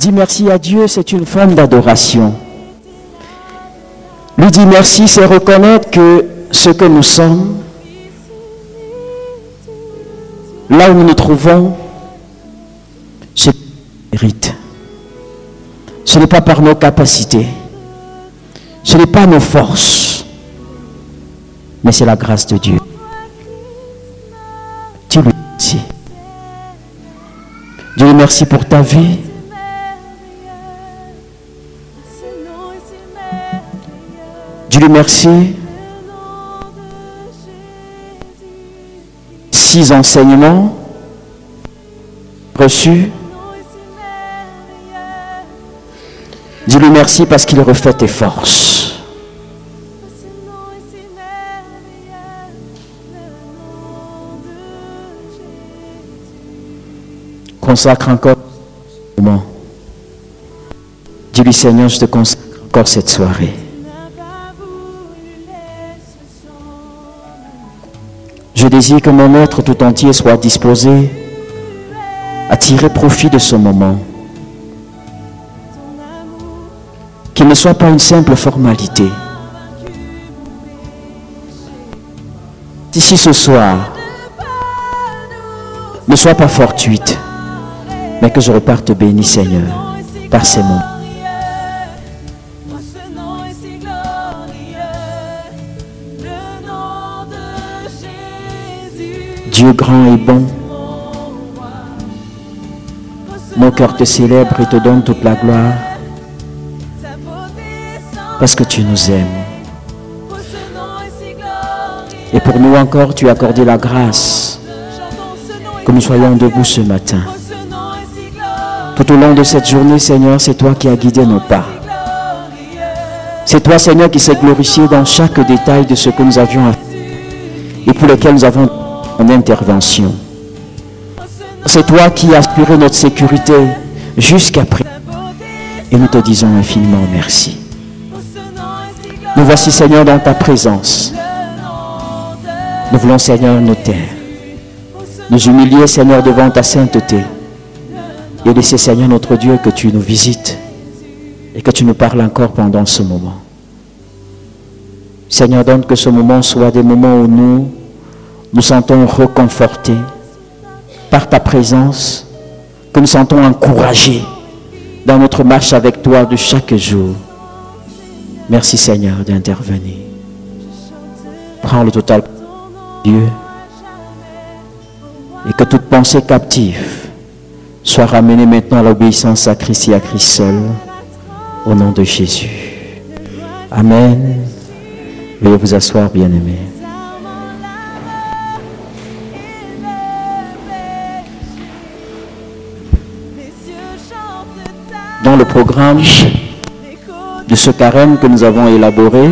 Dis merci à Dieu, c'est une forme d'adoration. Lui dire merci, c'est reconnaître que ce que nous sommes, là où nous nous trouvons, c'est mérite. Ce n'est pas par nos capacités, ce n'est pas nos forces, mais c'est la grâce de Dieu. Dieu lui merci. Dieu lui merci pour ta vie. Dieu lui merci. 6 enseignements reçus. Dis-lui merci parce qu'il refait tes forces. Consacre encore ce moment. Dis-lui Seigneur, je te consacre encore cette soirée. Je désire que mon être tout entier soit disposé à tirer profit de ce moment. Qu'il ne soit pas une simple formalité. Ici ce soir, ne sois pas fortuite, mais que je reparte béni, Seigneur, par ces mots. Dieu grand et bon, mon cœur te célèbre et te donne toute la gloire parce que tu nous aimes. Et pour nous encore, tu as accordé la grâce que nous soyons debout ce matin. Tout au long de cette journée, Seigneur, c'est toi qui as guidé nos pas. C'est toi, Seigneur, qui s'est glorifié dans chaque détail de ce que nous avions à faire et pour lequel nous avons en intervention. C'est toi qui as assuré notre sécurité jusqu'à présent. Et nous te disons infiniment merci. Nous voici, Seigneur, dans ta présence. Nous voulons, Seigneur, nous taire. Nous humilier, Seigneur, devant ta sainteté. Et laisser, Seigneur, notre Dieu, que tu nous visites et que tu nous parles encore pendant ce moment. Seigneur, donne que ce moment soit des moments où nous sentons reconfortés par ta présence, que nous sentons encouragés dans notre marche avec toi de chaque jour. Merci Seigneur d'intervenir. Prends le total Dieu et que toute pensée captive soit ramenée maintenant à l'obéissance à Christ et à Christ seul, au nom de Jésus. Amen. Veuillez vous asseoir, bien-aimés. Dans le programme de ce carême que nous avons élaboré,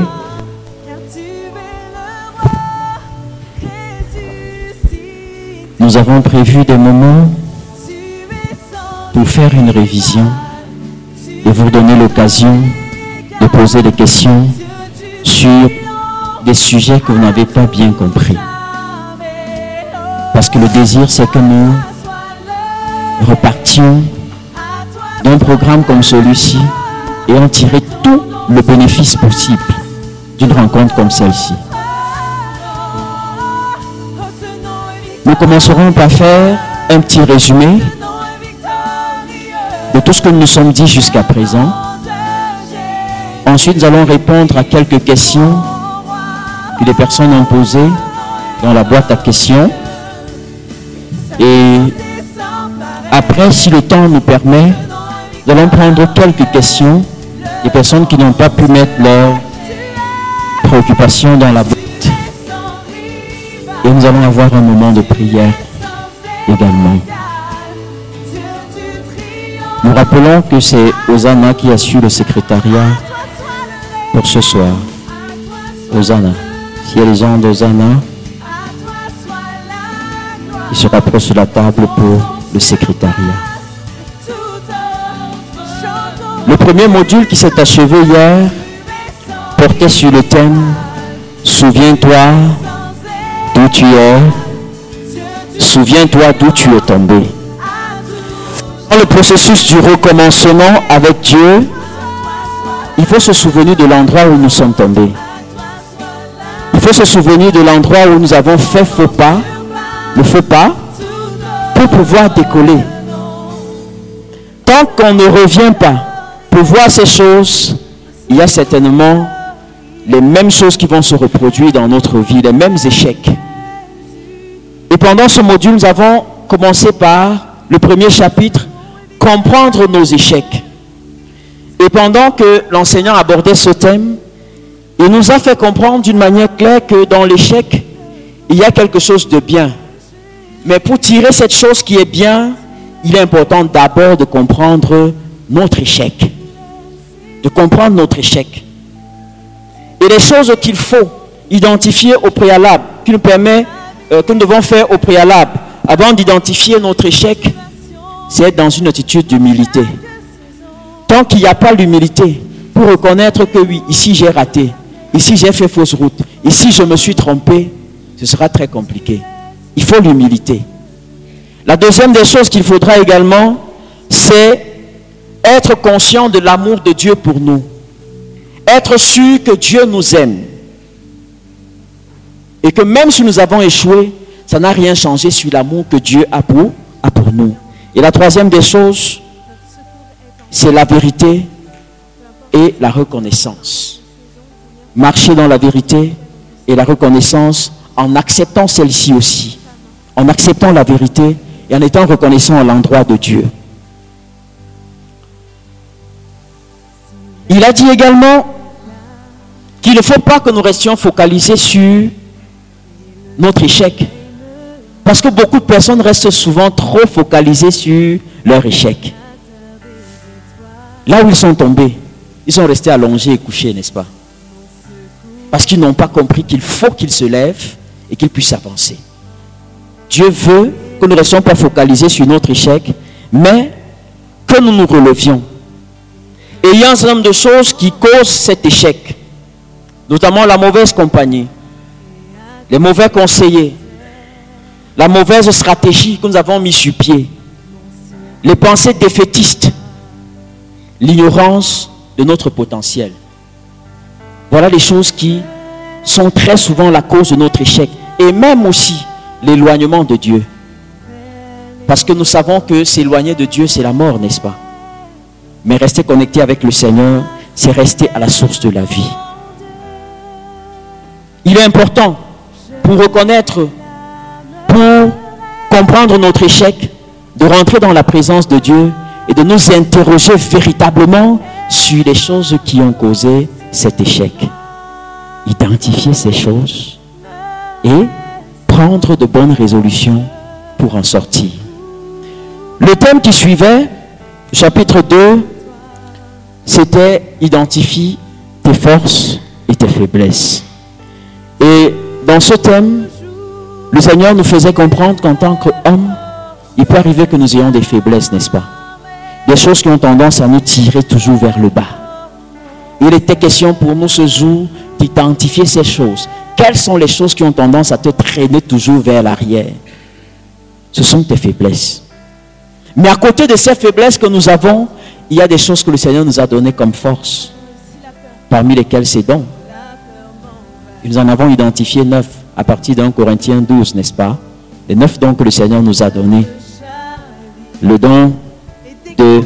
nous avons prévu des moments pour faire une révision et vous donner l'occasion de poser des questions sur des sujets que vous n'avez pas bien compris. Parce que le désir, c'est que nous repartions d'un programme comme celui-ci et en tirer tout le bénéfice possible d'une rencontre comme celle-ci. Nous commencerons par faire un petit résumé de tout ce que nous nous sommes dit jusqu'à présent. Ensuite, nous allons répondre à quelques questions que des personnes ont posées dans la boîte à questions. Et après, si le temps nous permet, nous allons prendre quelques questions des personnes qui n'ont pas pu mettre leurs préoccupations dans la boîte. Et nous allons avoir un moment de prière également. Nous rappelons que c'est Hosanna qui assure le secrétariat pour ce soir. Hosanna. S'il y a les gens d'Hosanna, ils se rapprochent de la table pour le secrétariat. Le premier module qui s'est achevé hier portait sur le thème « Souviens-toi d'où tu es, souviens-toi d'où tu es tombé ». Dans le processus du recommencement avec Dieu, il faut se souvenir de l'endroit où nous sommes tombés. Il faut se souvenir de l'endroit où nous avons fait le faux pas, pour pouvoir décoller. Tant qu'on ne revient pas pour voir ces choses, il y a certainement les mêmes choses qui vont se reproduire dans notre vie, les mêmes échecs. Et pendant ce module, nous avons commencé par le premier chapitre, comprendre nos échecs. Et pendant que l'enseignant abordait ce thème, il nous a fait comprendre d'une manière claire que dans l'échec, il y a quelque chose de bien. Mais pour tirer cette chose qui est bien, il est important d'abord de comprendre notre échec. De comprendre notre échec. Et les choses qu'il faut identifier au préalable, que nous devons faire au préalable, avant d'identifier notre échec, c'est être dans une attitude d'humilité. Tant qu'il n'y a pas l'humilité, pour reconnaître que oui, ici j'ai raté, ici j'ai fait fausse route, ici je me suis trompé, ce sera très compliqué. Il faut l'humilité. La deuxième des choses qu'il faudra également, c'est être conscient de l'amour de Dieu pour nous. Être sûr que Dieu nous aime. Et que même si nous avons échoué, ça n'a rien changé sur l'amour que Dieu a pour nous. Et la troisième des choses, c'est la vérité et la reconnaissance. Marcher dans la vérité et la reconnaissance en acceptant celle-ci aussi. En acceptant la vérité et en étant reconnaissant à l'endroit de Dieu. Il a dit également qu'il ne faut pas que nous restions focalisés sur notre échec. Parce que beaucoup de personnes restent souvent trop focalisées sur leur échec. Là où ils sont tombés, ils sont restés allongés et couchés, n'est-ce pas? Parce qu'ils n'ont pas compris qu'il faut qu'ils se lèvent et qu'ils puissent avancer. Dieu veut que nous ne restions pas focalisés sur notre échec, mais que nous nous relevions. Et il y a un certain nombre de choses qui causent cet échec, notamment la mauvaise compagnie, les mauvais conseillers, la mauvaise stratégie que nous avons mis sur pied, les pensées défaitistes, l'ignorance de notre potentiel. Voilà les choses qui sont très souvent la cause de notre échec. Et même aussi l'éloignement de Dieu. Parce que nous savons que s'éloigner de Dieu, c'est la mort, n'est-ce pas? Mais rester connecté avec le Seigneur, c'est rester à la source de la vie. Il est important pour reconnaître, pour comprendre notre échec, de rentrer dans la présence de Dieu et de nous interroger véritablement sur les choses qui ont causé cet échec. Identifier ces choses et prendre de bonnes résolutions pour en sortir. Le thème qui suivait, chapitre 2, c'était identifie tes forces et tes faiblesses. Et dans ce thème, le Seigneur nous faisait comprendre qu'en tant qu'homme, il peut arriver que nous ayons des faiblesses, n'est-ce pas? Des choses qui ont tendance à nous tirer toujours vers le bas. Il était question pour nous ce jour d'identifier ces choses. Quelles sont les choses qui ont tendance à te traîner toujours vers l'arrière? Ce sont tes faiblesses. Mais à côté de ces faiblesses que nous avons, il y a des choses que le Seigneur nous a données comme force. Parmi lesquelles ces dons. Et nous en avons identifié 9 à partir d'un Corinthiens 12, n'est-ce pas? Les 9 dons que le Seigneur nous a donnés. Le don de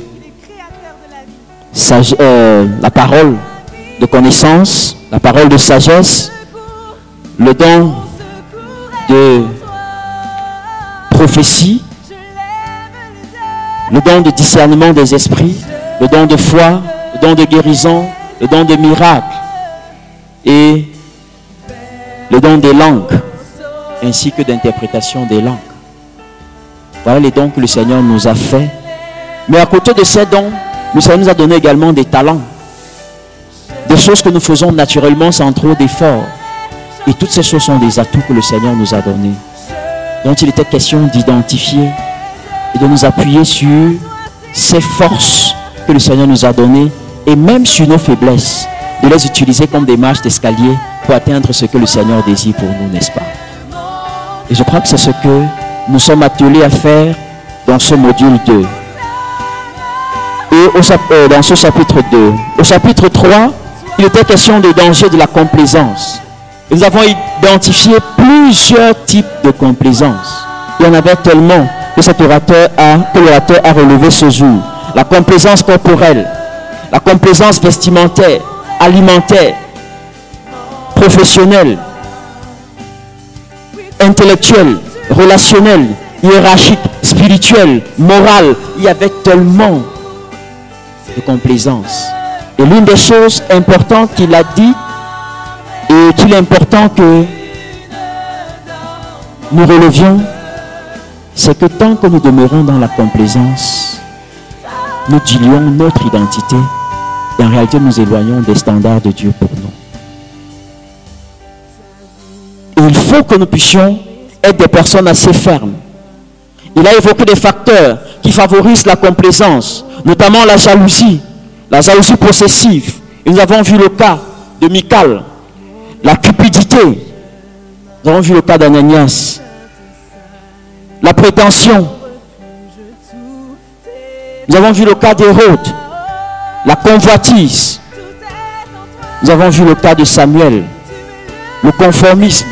la parole de connaissance, la parole de sagesse, le don de prophétie, le don de discernement des esprits, le don de foi, le don de guérison, le don de miracle et le don des langues ainsi que d'interprétation des langues. Voilà les dons que le Seigneur nous a fait. Mais à côté de ces dons, le Seigneur nous a donné également des talents, des choses que nous faisons naturellement sans trop d'efforts. Et toutes ces choses sont des atouts que le Seigneur nous a donnés, dont il était question d'identifier et de nous appuyer sur ces forces que le Seigneur nous a données et même sur nos faiblesses, de les utiliser comme des marches d'escalier pour atteindre ce que le Seigneur désire pour nous, n'est-ce pas? Et je crois que c'est ce que nous sommes attelés à faire dans ce module 2. Et dans ce chapitre 2, au chapitre 3, il était question des dangers de la complaisance. Et nous avons identifié plusieurs types de complaisance. Il y en avait tellement que l'orateur a relevé ce jour. La complaisance corporelle, la complaisance vestimentaire, alimentaire, professionnelle, intellectuelle, relationnelle, hiérarchique, spirituelle, morale. Il y avait tellement de complaisance. Et l'une des choses importantes qu'il a dit, et qu'il est important que nous relevions, c'est que tant que nous demeurons dans la complaisance, nous diluons notre identité et en réalité nous éloignons des standards de Dieu pour nous. Et il faut que nous puissions être des personnes assez fermes. Il a évoqué des facteurs qui favorisent la complaisance, notamment la jalousie possessive. Et nous avons vu le cas de Michal, la cupidité. Nous avons vu le cas d'Ananias, la prétention. Nous avons vu le cas d'Hérode, la convoitise. Nous avons vu le cas de Samuel, le conformisme,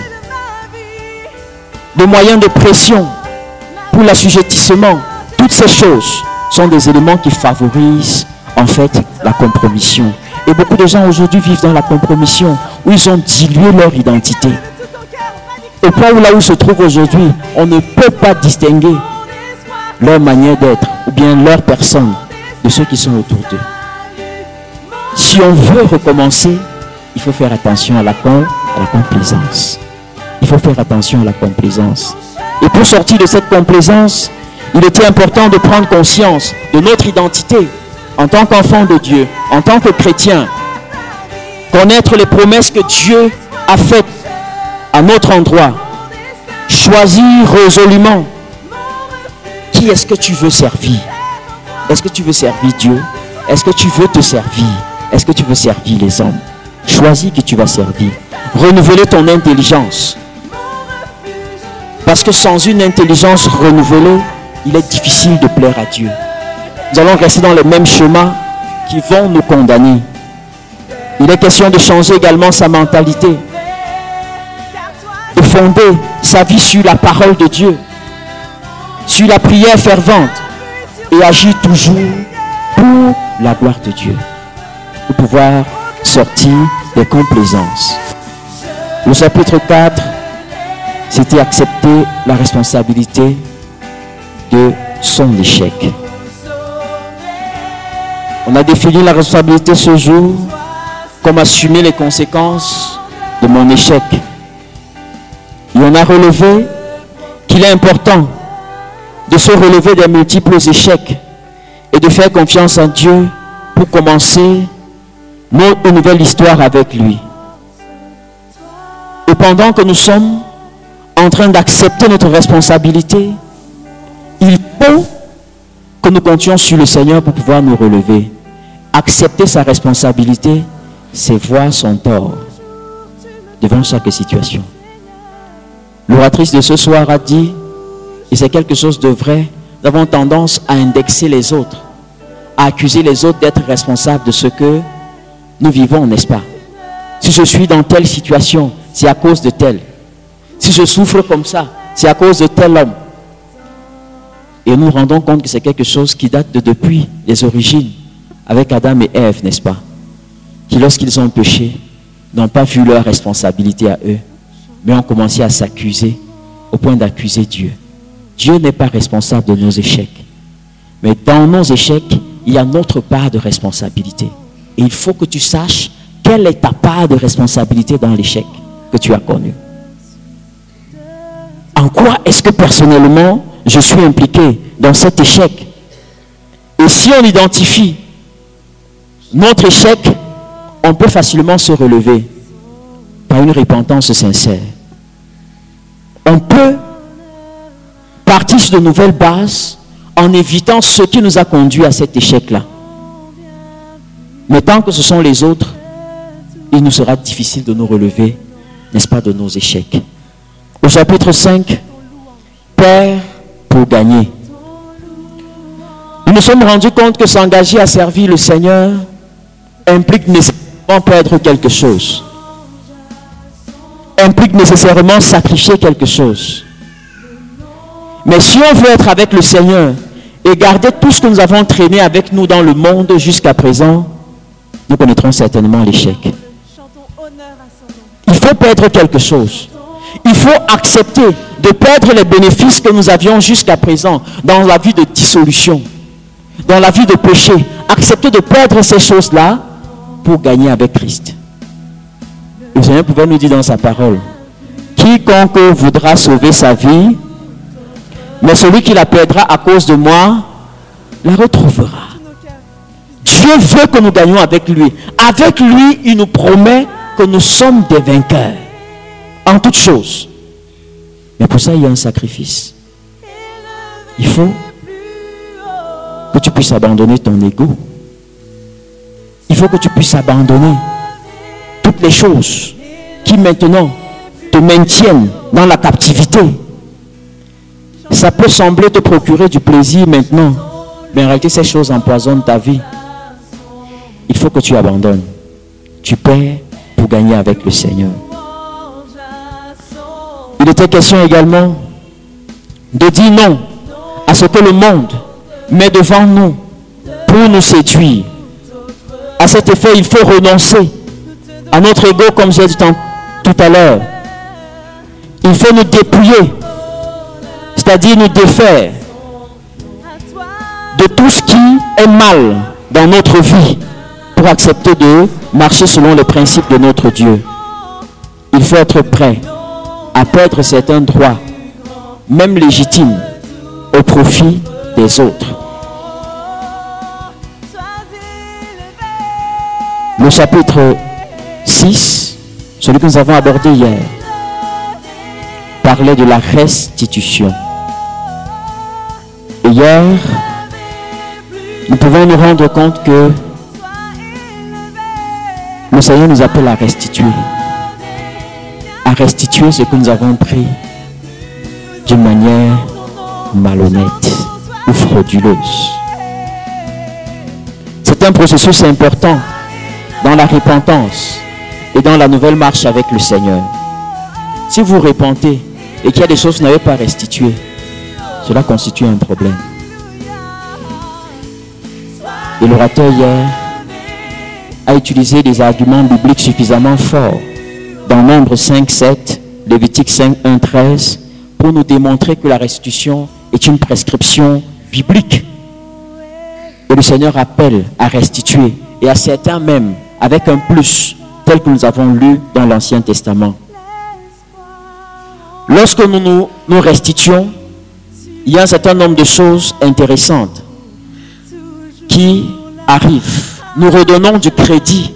les moyens de pression pour l'assujettissement. Toutes ces choses sont des éléments qui favorisent en fait la compromission. Et beaucoup de gens aujourd'hui vivent dans la compromission où ils ont dilué leur identité. Au point où là où ils se trouvent aujourd'hui, on ne peut pas distinguer leur manière d'être ou bien leur personne de ceux qui sont autour d'eux. Si on veut recommencer, il faut faire attention à la complaisance. Il faut faire attention à la complaisance. Et pour sortir de cette complaisance, il était important de prendre conscience de notre identité en tant qu'enfant de Dieu, en tant que chrétien. Connaître les promesses que Dieu a faites à notre endroit. Choisir résolument qui est-ce que tu veux servir. Est-ce que tu veux servir Dieu? Est-ce que tu veux te servir? Est-ce que tu veux servir les hommes? Choisis qui tu vas servir. Renouveler ton intelligence. Parce que sans une intelligence renouvelée, il est difficile de plaire à Dieu. Nous allons rester dans les mêmes chemins qui vont nous condamner. Il est question de changer également sa mentalité. De fonder sa vie sur la parole de Dieu. Sur la prière fervente. Et agir toujours pour la gloire de Dieu. Pour pouvoir sortir des complaisances. Le chapitre 4, c'était accepter la responsabilité de son échec. On a défini la responsabilité ce jour comme assumer les conséquences de mon échec. Et on a relevé qu'il est important de se relever des multiples échecs et de faire confiance en Dieu pour commencer une nouvelle histoire avec lui. Et pendant que nous sommes en train d'accepter notre responsabilité, il faut que nous comptions sur le Seigneur pour pouvoir nous relever. Accepter sa responsabilité, c'est voir son tort devant chaque situation. L'oratrice de ce soir a dit, et c'est quelque chose de vrai, nous avons tendance à indexer les autres, à accuser les autres d'être responsables de ce que nous vivons, n'est-ce pas? Si je suis dans telle situation, c'est à cause de tel. Si je souffre comme ça, c'est à cause de tel homme. Et nous nous rendons compte que c'est quelque chose qui date de depuis les origines, avec Adam et Ève, n'est-ce pas? Qui lorsqu'ils ont péché, n'ont pas vu leur responsabilité à eux, mais ont commencé à s'accuser, au point d'accuser Dieu. Dieu n'est pas responsable de nos échecs. Mais dans nos échecs, il y a notre part de responsabilité. Et il faut que tu saches quelle est ta part de responsabilité dans l'échec que tu as connu. En quoi est-ce que personnellement, je suis impliqué dans cet échec? Et si on identifie notre échec, on peut facilement se relever par une repentance sincère. On peut partir sur de nouvelles bases en évitant ce qui nous a conduit à cet échec-là. Mais tant que ce sont les autres, il nous sera difficile de nous relever, n'est-ce pas, de nos échecs. Au chapitre 5, Père pour gagner. nous nous sommes rendus compte que s'engager à servir le Seigneur implique nécessairement perdre quelque chose. Implique nécessairement sacrifier quelque chose. Mais si on veut être avec le Seigneur et garder tout ce que nous avons traîné avec nous dans le monde jusqu'à présent, nous connaîtrons certainement l'échec. Il faut perdre quelque chose. Il faut accepter de perdre les bénéfices que nous avions jusqu'à présent dans la vie de dissolution, dans la vie de péché. Accepter de perdre ces choses-là pour gagner avec Christ. Le Seigneur pouvait nous dire dans sa parole, quiconque voudra sauver sa vie, mais celui qui la perdra à cause de moi, la retrouvera. Dieu veut que nous gagnions avec lui. Avec lui, il nous promet que nous sommes des vainqueurs en toutes choses. Mais pour ça, il y a un sacrifice. Il faut que tu puisses abandonner ton ego. Il faut que tu puisses abandonner toutes les choses qui maintenant te maintiennent dans la captivité. Ça peut sembler te procurer du plaisir maintenant, mais en réalité ces choses empoisonnent ta vie. Il faut que tu abandonnes. Tu perds pour gagner avec le Seigneur. Il était question également de dire non à ce que le monde met devant nous pour nous séduire. À cet effet, il faut renoncer à notre ego, comme j'ai dit tout à l'heure. Il faut nous dépouiller, c'est-à-dire nous défaire de tout ce qui est mal dans notre vie pour accepter de marcher selon les principes de notre Dieu. Il faut être prêt à perdre certains droits, même légitimes, au profit des autres. Le chapitre 6, celui que nous avons abordé hier, parlait de la restitution. Et hier, nous pouvons nous rendre compte que le Seigneur nous appelle à restituer. À restituer ce que nous avons pris d'une manière malhonnête ou frauduleuse. C'est un processus important dans la repentance et dans la nouvelle marche avec le Seigneur. Si vous repentez et qu'il y a des choses que vous n'avez pas restituées, cela constitue un problème. Et l'orateur hier a utilisé des arguments bibliques suffisamment forts dans Nombre 5, 7, Lévitique 5, 1, 13 pour nous démontrer que la restitution est une prescription biblique. Et le Seigneur appelle à restituer, et à certains même avec un plus tel que nous avons lu dans l'Ancien Testament. Lorsque nous restituons, il y a un certain nombre de choses intéressantes qui arrivent. Nous redonnons du crédit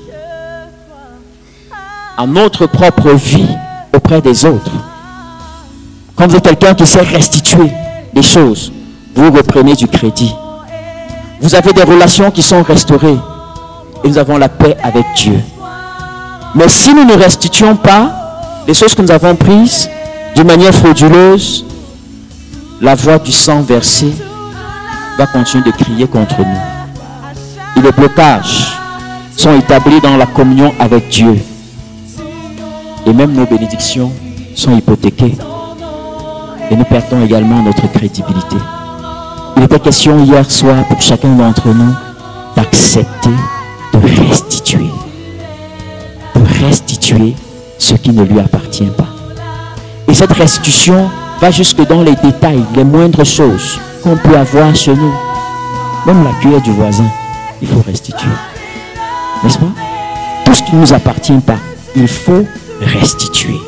à notre propre vie auprès des autres. Quand vous êtes quelqu'un qui sait restituer des choses, vous reprenez du crédit. Vous avez des relations qui sont restaurées et nous avons la paix avec Dieu. Mais si nous ne restituons pas les choses que nous avons prises d'une manière frauduleuse, la voix du sang versé va continuer de crier contre nous. Et les blocages sont établis dans la communion avec Dieu. Et même nos bénédictions sont hypothéquées. Et nous perdons également notre crédibilité. Il était question hier soir pour chacun d'entre nous d'accepter de restituer. De restituer ce qui ne lui appartient pas. Et cette restitution va jusque dans les détails, les moindres choses qu'on peut avoir chez nous. Même la cuillère du voisin, il faut restituer. N'est-ce pas? Tout ce qui ne nous appartient pas, il faut restituer.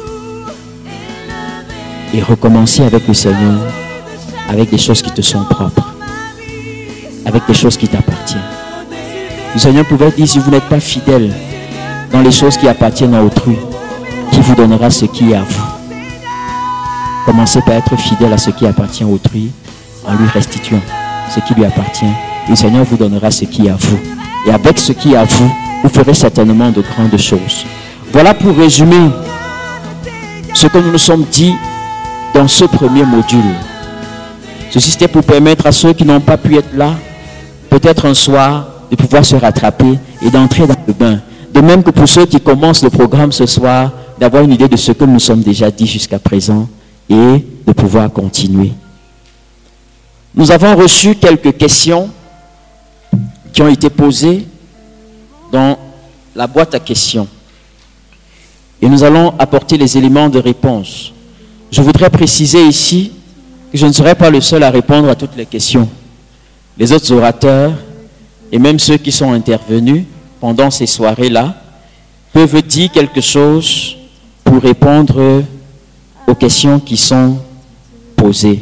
Et recommencer avec le Seigneur, avec des choses qui te sont propres, avec des choses qui t'appartiennent. Le Seigneur pouvait dire, si vous n'êtes pas fidèle dans les choses qui appartiennent à autrui, qui vous donnera ce qui est à vous? Commencez par être fidèle à ce qui appartient à autrui, en lui restituant ce qui lui appartient. Le Seigneur vous donnera ce qui est à vous. Et avec ce qui est à vous, vous ferez certainement de grandes choses. Voilà pour résumer ce que nous nous sommes dit dans ce premier module. Ceci c'était pour permettre à ceux qui n'ont pas pu être là peut-être un soir, de pouvoir se rattraper et d'entrer dans le bain. De même que pour ceux qui commencent le programme ce soir, d'avoir une idée de ce que nous sommes déjà dit jusqu'à présent et de pouvoir continuer. Nous avons reçu quelques questions qui ont été posées dans la boîte à questions. Et nous allons apporter les éléments de réponse. Je voudrais préciser ici que je ne serai pas le seul à répondre à toutes les questions. Les autres orateurs et même ceux qui sont intervenus pendant ces soirées-là peuvent dire quelque chose pour répondre aux questions qui sont posées.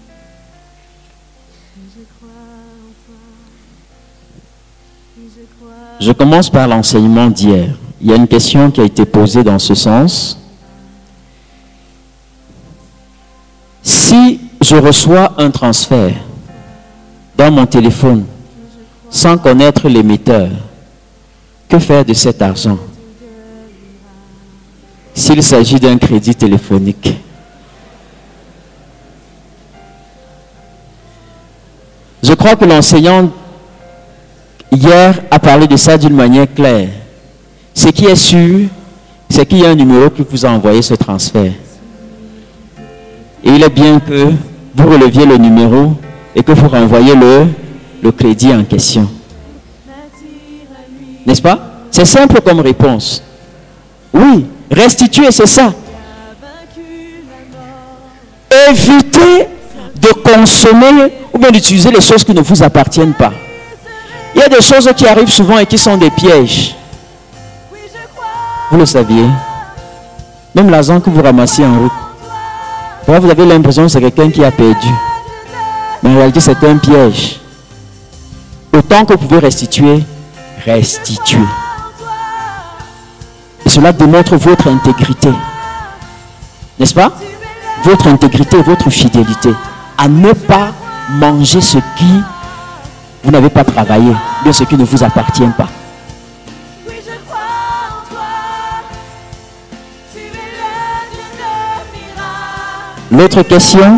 Je commence par l'enseignement d'hier. Il y a une question qui a été posée dans ce sens. Si je reçois un transfert dans mon téléphone sans connaître l'émetteur, que faire de cet argent s'il s'agit d'un crédit téléphonique? Je crois que l'enseignant hier a parlé de ça d'une manière claire. Ce qui est sûr, c'est qu'il y a un numéro qui vous a envoyé ce transfert. Et il est bien que vous releviez le numéro et que vous renvoyez le crédit en question. N'est-ce pas? C'est simple comme réponse. Oui, restituer, c'est ça. Évitez de consommer ou bien d'utiliser les choses qui ne vous appartiennent pas. Il y a des choses qui arrivent souvent et qui sont des pièges. Vous le saviez. Même l'argent que vous ramassez en route. Vous avez l'impression que c'est quelqu'un qui a perdu. Mais en réalité, c'est un piège. Autant que vous pouvez restituer, restituez. Et cela démontre votre intégrité. N'est-ce pas? Votre intégrité, votre fidélité. À ne pas manger ce qui vous n'avez pas travaillé, bien ce qui ne vous appartient pas. L'autre question,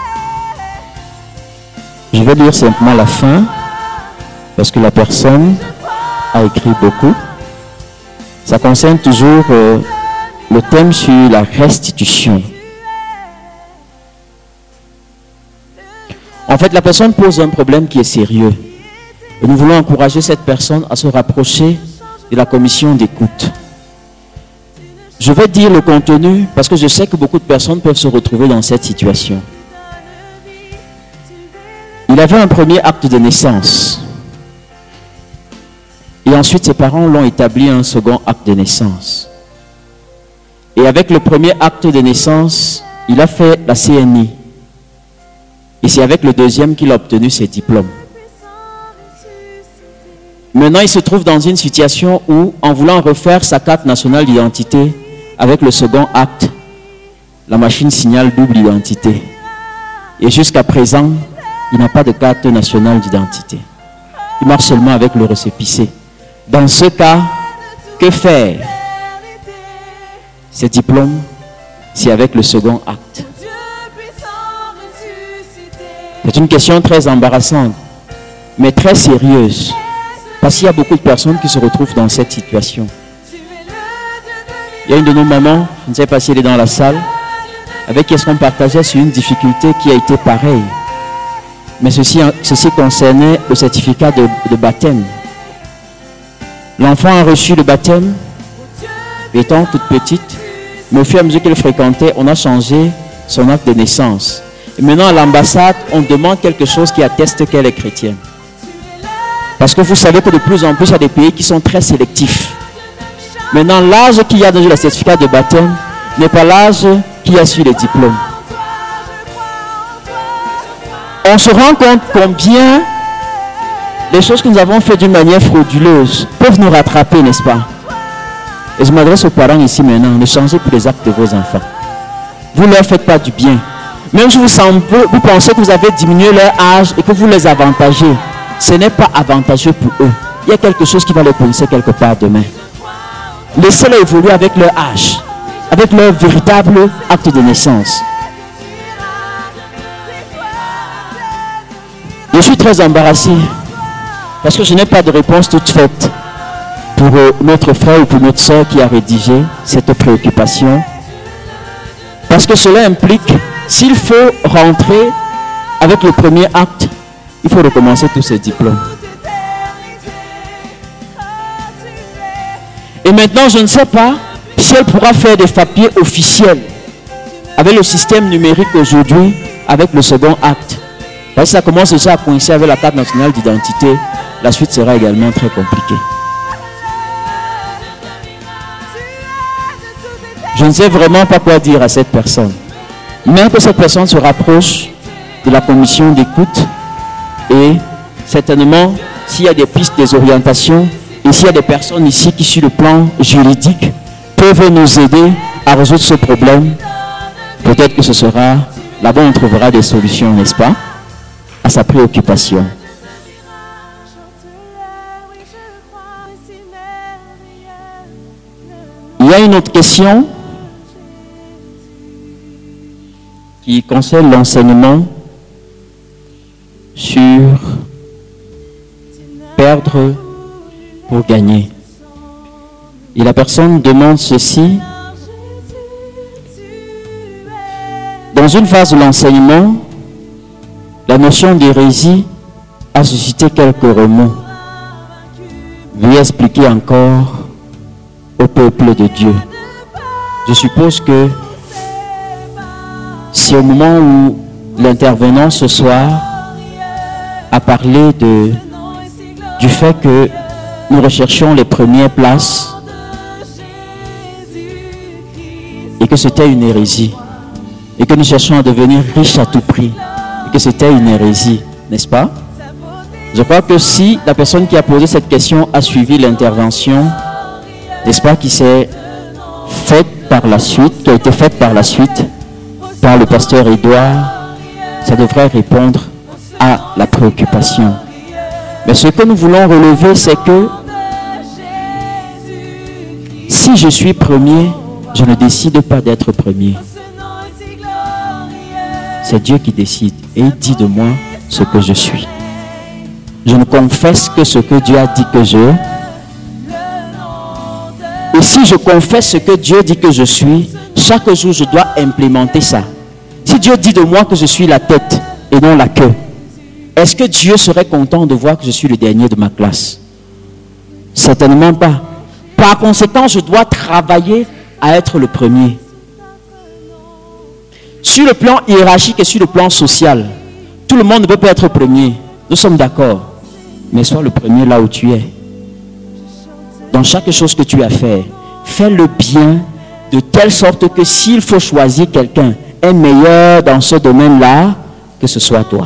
je vais lire simplement la fin, parce que la personne a écrit beaucoup. Ça concerne toujours le thème sur la restitution. En fait, la personne pose un problème qui est sérieux. Et nous voulons encourager cette personne à se rapprocher de la commission d'écoute. Je vais dire le contenu parce que je sais que beaucoup de personnes peuvent se retrouver dans cette situation. Il avait un premier acte de naissance. Et ensuite, ses parents l'ont établi un second acte de naissance. Et avec le premier acte de naissance, il a fait la CNI. Et c'est avec le deuxième qu'il a obtenu ses diplômes. Maintenant, il se trouve dans une situation où, en voulant refaire sa carte nationale d'identité, avec le second acte, la machine signale double identité. Et jusqu'à présent, il n'a pas de carte nationale d'identité. Il marche seulement avec le récépissé. Dans ce cas, que faire? Ces diplômes, c'est avec le second acte. C'est une question très embarrassante, mais très sérieuse. Parce qu'il y a beaucoup de personnes qui se retrouvent dans cette situation. Il y a une de nos mamans, je ne sais pas si elle est dans la salle, avec qui on partageait sur une difficulté qui a été pareille. Mais ceci concernait le certificat de baptême. L'enfant a reçu le baptême, étant toute petite, mais au fur et à mesure qu'elle fréquentait, on a changé son acte de naissance. Et maintenant, à l'ambassade, on demande quelque chose qui atteste qu'elle est chrétienne. Parce que vous savez que de plus en plus, il y a des pays qui sont très sélectifs. Maintenant, l'âge qu'il y a dans le certificat de baptême n'est pas l'âge qu'il y a sur les diplômes. On se rend compte combien les choses que nous avons faites d'une manière frauduleuse peuvent nous rattraper, n'est-ce pas? Et je m'adresse aux parents ici maintenant, ne changez plus les actes de vos enfants. Vous ne leur faites pas du bien. Même si vous pensez que vous avez diminué leur âge et que vous les avantagez, ce n'est pas avantageux pour eux. Il y a quelque chose qui va les coincer quelque part demain. Laissez-les évoluer avec leur âge, avec leur véritable acte de naissance. Je suis très embarrassé Parce que je n'ai pas de réponse toute faite pour notre frère ou pour notre soeur qui a rédigé cette préoccupation. Parce que cela implique, s'il faut rentrer avec le premier acte, il faut recommencer tous ces diplômes. Et maintenant, je ne sais pas si elle pourra faire des papiers officiels avec le système numérique aujourd'hui, avec le second acte. Parce que ça commence déjà à coïncider avec la carte nationale d'identité. La suite sera également très compliquée. Je ne sais vraiment pas quoi dire à cette personne. Mais que cette personne se rapproche de la commission d'écoute et certainement, s'il y a des pistes, des orientations, et s'il y a des personnes ici qui, sur le plan juridique, peuvent nous aider à résoudre ce problème, peut-être que ce sera, là-bas on trouvera des solutions, n'est-ce pas, à sa préoccupation. Il y a une autre question qui concerne l'enseignement sur perdre pour gagner. Et la personne demande ceci. Dans une phase de l'enseignement, la notion d'hérésie a suscité quelques remous. Veuillez expliquer encore au peuple de Dieu. Je suppose que c'est au moment où l'intervenant ce soir a parlé du fait que nous recherchions les premières places et que c'était une hérésie et que nous cherchons à devenir riches à tout prix et que c'était une hérésie, n'est-ce pas? Je crois que si la personne qui a posé cette question a suivi l'intervention, n'est-ce pas, qui s'est faite par la suite, qui a été faite par la suite par le pasteur Édouard, ça devrait répondre à la préoccupation. Mais ce que nous voulons relever, c'est que si je suis premier, je ne décide pas d'être premier. C'est Dieu qui décide et il dit de moi ce que je suis. Je ne confesse que ce que Dieu a dit que je. Et si je confesse ce que Dieu dit que je suis, chaque jour je dois implémenter ça. Si Dieu dit de moi que je suis la tête et non la queue, est-ce que Dieu serait content de voir que je suis le dernier de ma classe? Certainement pas. Par conséquent, je dois travailler à être le premier. Sur le plan hiérarchique et sur le plan social, tout le monde ne peut pas être premier. Nous sommes d'accord. Mais sois le premier là où tu es. Dans chaque chose que tu as fait, fais le bien de telle sorte que s'il faut choisir quelqu'un, un meilleur dans ce domaine-là, que ce soit toi.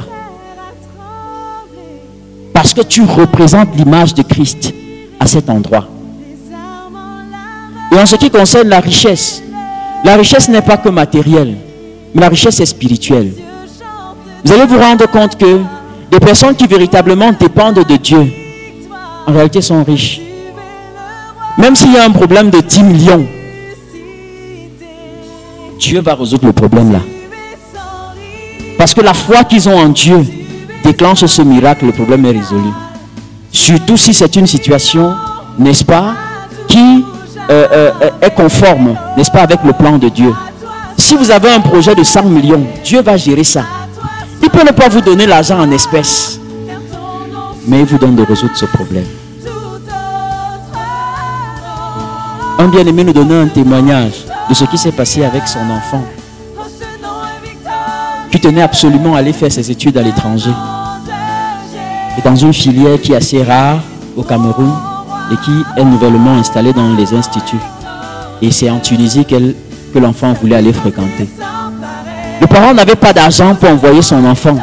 Parce que tu représentes l'image de Christ à cet endroit. Et en ce qui concerne la richesse n'est pas que matérielle, mais la richesse est spirituelle. Vous allez vous rendre compte que les personnes qui véritablement dépendent de Dieu, en réalité sont riches. Même s'il y a un problème de 10 millions, Dieu va résoudre le problème là. Parce que la foi qu'ils ont en Dieu déclenche ce miracle, le problème est résolu. Surtout si c'est une situation, n'est-ce pas, qui est conforme, n'est-ce pas, avec le plan de Dieu. Si vous avez un projet de 100 millions, Dieu va gérer ça. Il peut ne pas vous donner l'argent en espèces, mais il vous donne de résoudre ce problème. Un bien-aimé nous donnait un témoignage de ce qui s'est passé avec son enfant, qui tenait absolument à aller faire ses études à l'étranger. Et dans une filière qui est assez rare au Cameroun et qui est nouvellement installée dans les instituts. Et c'est en Tunisie que l'enfant voulait aller fréquenter. Le parent n'avait pas d'argent pour envoyer son enfant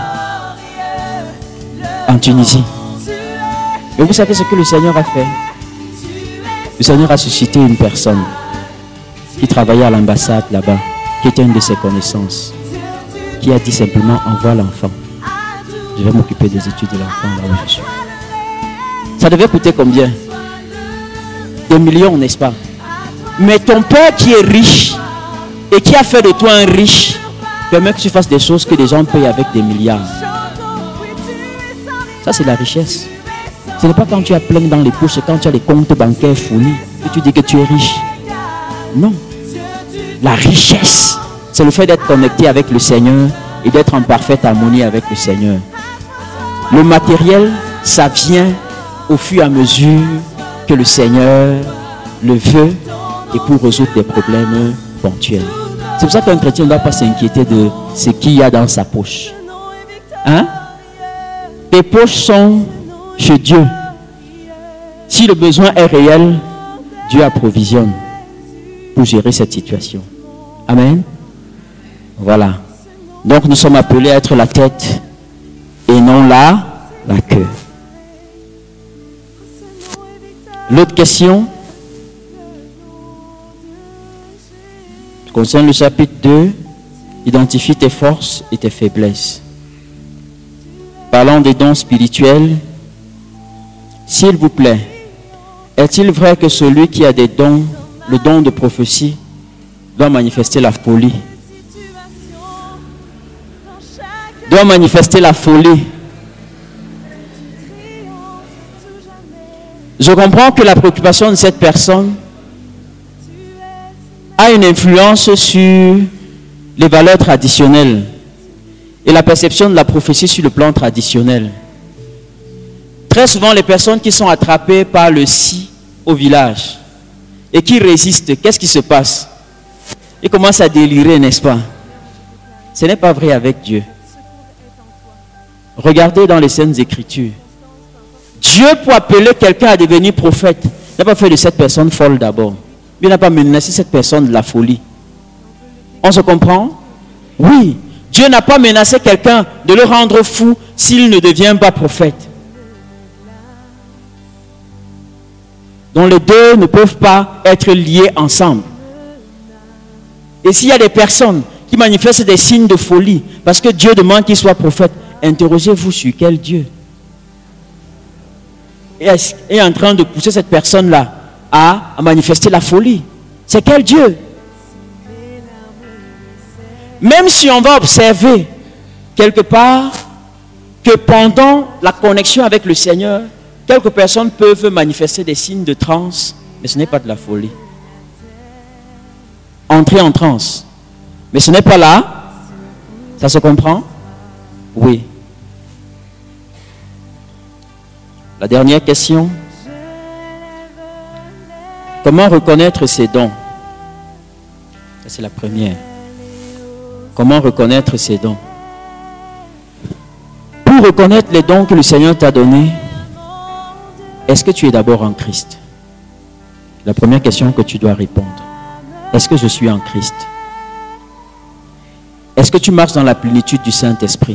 en Tunisie. Et vous savez ce que le Seigneur a fait? Le Seigneur a suscité une personne qui travaillait à l'ambassade là-bas, qui était une de ses connaissances, qui a dit simplement: envoie l'enfant. Je vais m'occuper des études de l'enfant là où je suis. Ça devait coûter combien? Des millions, n'est-ce pas? Mais ton père qui est riche et qui a fait de toi un riche permet que tu fasses des choses que les gens payent avec des milliards. Ça, c'est la richesse. Ce n'est pas quand tu as plein dans les poches, c'est quand tu as les comptes bancaires fournis que tu dis que tu es riche. Non. La richesse, c'est le fait d'être connecté avec le Seigneur et d'être en parfaite harmonie avec le Seigneur. Le matériel, ça vient au fur et à mesure que le Seigneur le veut et pour résoudre des problèmes ponctuels. C'est pour ça qu'un chrétien ne doit pas s'inquiéter de ce qu'il y a dans sa poche. Hein? Tes poches sont chez Dieu. Si le besoin est réel, Dieu approvisionne pour gérer cette situation. Amen. Voilà. Donc nous sommes appelés à être la tête et non la queue. L'autre question concerne le chapitre 2. Identifie tes forces et tes faiblesses. Parlant des dons spirituels, s'il vous plaît, est-il vrai que celui qui a des dons, le don de prophétie, doit manifester la folie? Doit manifester la folie. Je comprends que la préoccupation de cette personne a une influence sur les valeurs traditionnelles et la perception de la prophétie sur le plan traditionnel. Très souvent, les personnes qui sont attrapées par le si au village et qui résistent, qu'est-ce qui se passe? Ils commencent à délirer, n'est-ce pas? Ce n'est pas vrai avec Dieu. Regardez dans les Saintes Écritures. Dieu, pour appeler quelqu'un à devenir prophète, n'a pas fait de cette personne folle d'abord. Il n'a pas menacé cette personne de la folie. On se comprend? Oui. Dieu n'a pas menacé quelqu'un de le rendre fou s'il ne devient pas prophète. Donc les deux ne peuvent pas être liés ensemble. Et s'il y a des personnes qui manifestent des signes de folie parce que Dieu demande qu'ils soient prophètes, interrogez-vous sur quel Dieu est en train de pousser cette personne-là à manifester la folie. C'est quel Dieu? Même si on va observer quelque part que pendant la connexion avec le Seigneur, quelques personnes peuvent manifester des signes de transe, mais ce n'est pas de la folie. Entrer en transe, mais ce n'est pas là. Ça se comprend? Oui. La dernière question. Comment reconnaître ses dons? Ça, c'est la première. Comment reconnaître ses dons? Pour reconnaître les dons que le Seigneur t'a donnés, est-ce que tu es d'abord en Christ? La première question que tu dois répondre. Est-ce que je suis en Christ? Est-ce que tu marches dans la plénitude du Saint-Esprit?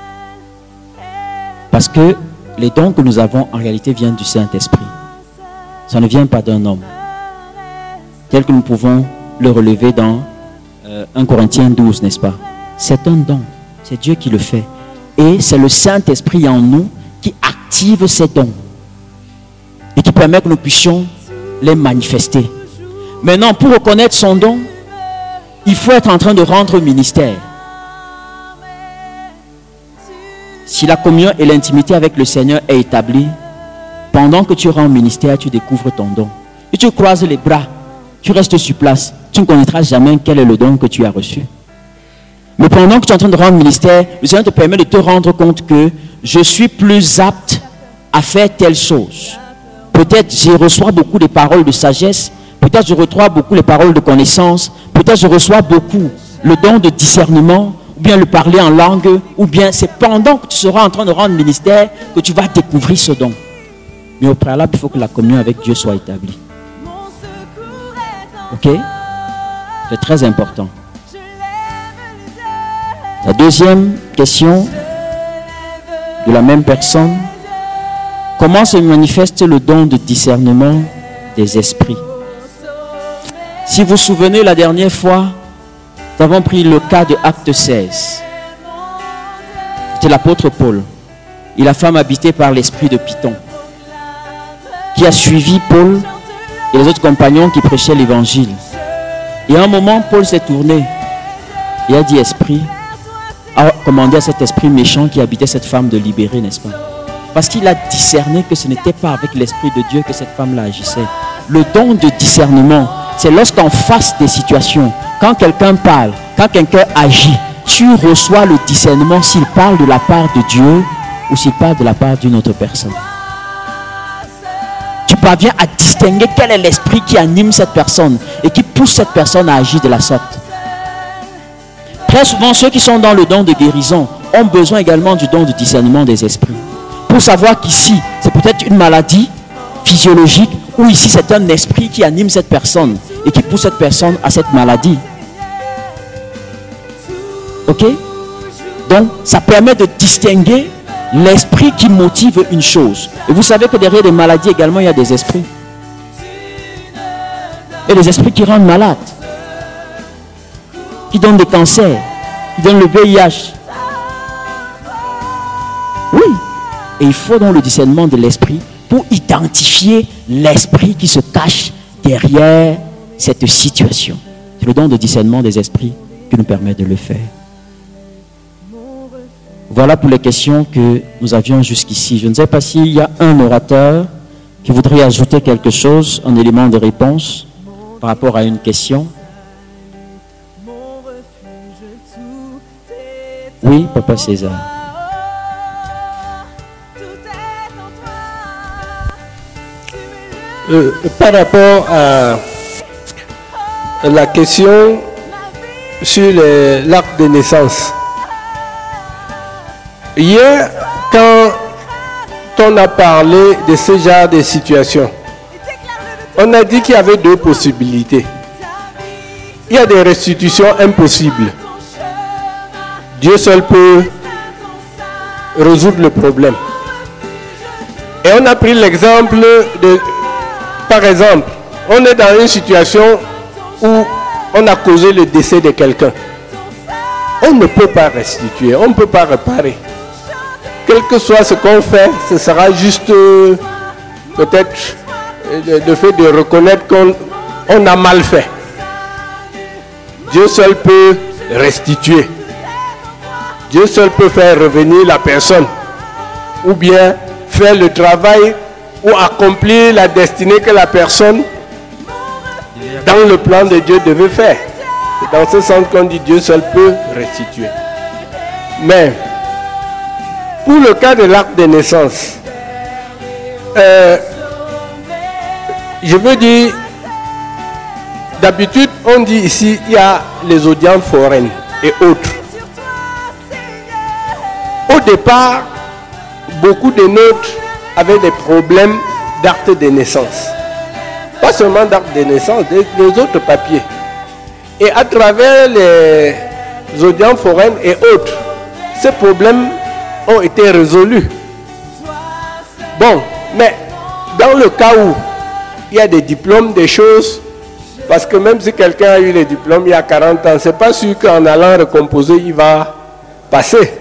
Parce que les dons que nous avons en réalité viennent du Saint-Esprit. Ça ne vient pas d'un homme. Tel que nous pouvons le relever dans 1 Corinthiens 12, n'est-ce pas? C'est un don. C'est Dieu qui le fait. Et c'est le Saint-Esprit en nous qui active ces dons. Et qui permet que nous puissions les manifester. Maintenant, pour reconnaître son don, il faut être en train de rendre ministère. Si la communion et l'intimité avec le Seigneur est établie, pendant que tu rends ministère, tu découvres ton don. Et tu croises les bras, tu restes sur place, tu ne connaîtras jamais quel est le don que tu as reçu. Mais pendant que tu es en train de rendre ministère, le Seigneur te permet de te rendre compte que je suis plus apte à faire telle chose. Peut-être je reçois beaucoup de paroles de sagesse, peut-être je reçois beaucoup les paroles de connaissance, peut-être je reçois beaucoup le don de discernement, ou bien le parler en langue, ou bien c'est pendant que tu seras en train de rendre ministère que tu vas découvrir ce don. Mais au préalable, il faut que la communion avec Dieu soit établie. Ok? C'est très important. La deuxième question de la même personne. Comment se manifeste le don de discernement des esprits? Si vous vous souvenez, la dernière fois, nous avons pris le cas de Acte 16. C'était l'apôtre Paul et la femme habitée par l'esprit de Python qui a suivi Paul et les autres compagnons qui prêchaient l'évangile. Et à un moment, Paul s'est tourné et a dit a commandé à cet esprit méchant qui habitait cette femme de libérer, n'est-ce pas? Parce qu'il a discerné que ce n'était pas avec l'Esprit de Dieu que cette femme-là agissait. Le don de discernement, c'est lorsqu'en face des situations, quand quelqu'un parle, quand quelqu'un agit, tu reçois le discernement s'il parle de la part de Dieu ou s'il parle de la part d'une autre personne. Tu parviens à distinguer quel est l'esprit qui anime cette personne et qui pousse cette personne à agir de la sorte. Très souvent, ceux qui sont dans le don de guérison ont besoin également du don de discernement des esprits. Pour savoir qu'ici, c'est peut-être une maladie physiologique ou ici, c'est un esprit qui anime cette personne et qui pousse cette personne à cette maladie. Ok? Donc, ça permet de distinguer l'esprit qui motive une chose. Et vous savez que derrière les maladies également, il y a des esprits. Et les esprits qui rendent malades, qui donnent des cancers, qui donnent le VIH. Oui. Et il faut donc le discernement de l'esprit pour identifier l'esprit qui se cache derrière cette situation. C'est le don de discernement des esprits qui nous permet de le faire. Voilà pour les questions que nous avions jusqu'ici. Je ne sais pas s'il y a un orateur qui voudrait ajouter quelque chose, un élément de réponse par rapport à une question. Oui, Papa César. Par rapport à la question sur l'acte de naissance. Hier, quand on a parlé de ce genre de situation, on a dit qu'il y avait deux possibilités. Il y a des restitutions impossibles. Dieu seul peut résoudre le problème. Et on a pris l'exemple de, par exemple, on est dans une situation où on a causé le décès de quelqu'un. On ne peut pas restituer, on ne peut pas réparer. Quel que soit ce qu'on fait, ce sera juste peut-être le fait de reconnaître qu'on a mal fait. Dieu seul peut restituer. Dieu seul peut faire revenir la personne. Ou bien faire le travail ou accomplir la destinée que la personne, dans le plan de Dieu, devait faire. C'est dans ce sens qu'on dit Dieu seul peut restituer. Mais, pour le cas de l'acte de naissance, je veux dire, d'habitude, on dit ici, il y a les audiences foraines et autres. Au départ, beaucoup de nôtres avaient des problèmes d'acte de naissance. Pas seulement d'acte de naissance, des autres papiers. Et à travers les audiences foraines et autres, ces problèmes ont été résolus. Bon, mais dans le cas où il y a des diplômes, des choses, parce que même si quelqu'un a eu les diplômes il y a 40 ans, c'est pas sûr qu'en allant recomposer, il va passer.